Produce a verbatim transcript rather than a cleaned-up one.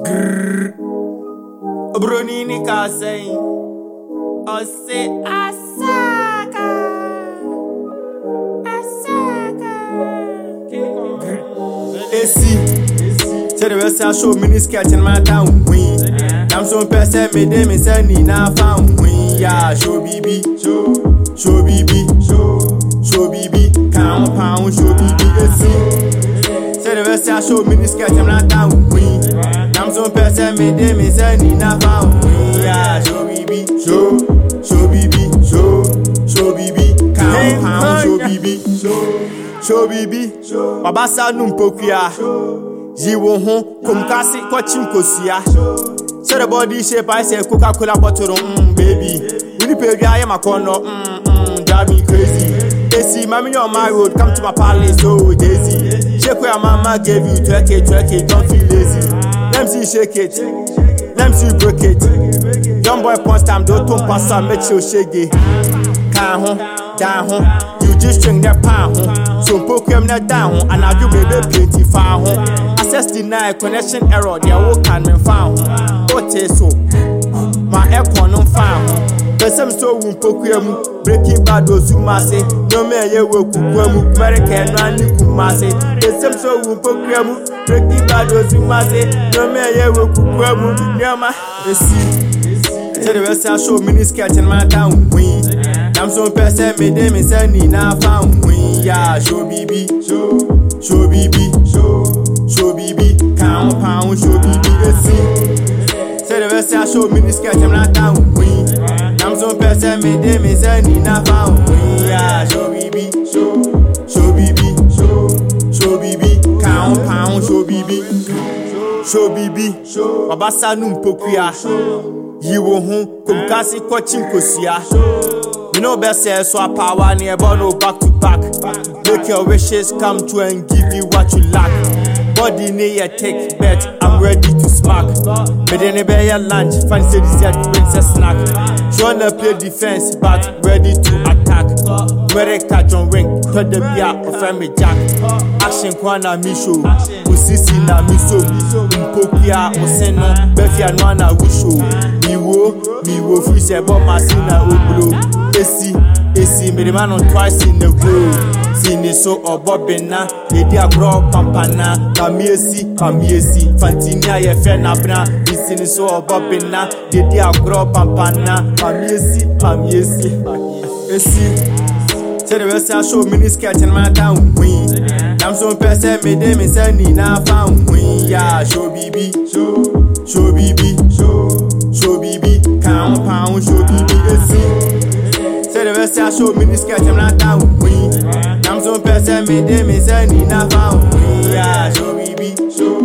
Grrr. Bronini Kasei. Ose Asaka. Asaka. Esi. Say the rest I show mini sketch in my town win. I'm so person me dem me say ni na found win. Yeah, show B B. Show. Show B B. Show. Show B B. Count pound show B B. Esi. Say the rest I show mini sketch in my town win. I'm so person me dem me say ni na found win. Yeah, show B B. Show. Show B B. Show. Show B B. Count pound show B B. Show. Show B B. Babasa numpokia. Jiwo hon kumkasi kwa chimkosia. Say the body shape I say Coca-Cola bottle mm baby. We the pay I am a corner mm mm drive me crazy. Esi mami on my road come to my palace so daisy. Shake where mama gave you twerk it twerk it don't feel lazy. Let me see shake it. Let me see break it. Young boy punch time don't turn pass and make you shake it. Can hon down hon. You just string that pound hon. So poke him that down and I do baby plenty far hon. Access denied, connection error, they are all can be found. What is so? My aircon on found. There's some so won't poke him, breaking bad or Zumase. No man, you will cook American Randy Kumase. There's some so won't poke him, breaking bad or Zumase. No man, you will cook Yama. See, say the rest I show mini sketch in my town win. I'm so person me dem me say ni na found win. Yeah, show B B, show, show B B, show. Show B B, count pound, show B B, esi. Say the rest I show mini sketch, I'm not down win. I'm so person me dem me say ni na found win. Yeah, show B B, show, show B B, show, show B B, count pound, show B B, show B B, babasa numpokia. Yiwo hon kumkasi kwa chimkosia. You know best say so power near no back to back. Make your wishes come true and give you what you lack. Body near take bet, I'm ready to smack. But then a bear lunch, fancy this yet brings a snack. Tryna play defense, but ready to attack. Where catch on ring, to the beer of family jack. Action kwana misho, usisi na miso. Mpokia oseno, befia nwana wisho. Miwo, miwo fish ebo masina oblo. Esi, esi, me the man on twice in the row. Sini so obobina, yedi agro pampana. Kamiesi, kamiesi, fantinia ye fe na bra. Sini so obobina, yedi agro pampana. Kamiesi, kamiesi, esi. Say the rest I show mini sketch in my town win. I'm so person me dem me say ni na found win. Yeah, show B B, show, show B B, show, show B B, count pound, show B B, esi. Say the rest I show mini sketch in my town win. I'm so person me dem me say ni na found win. Yeah, show B B, show.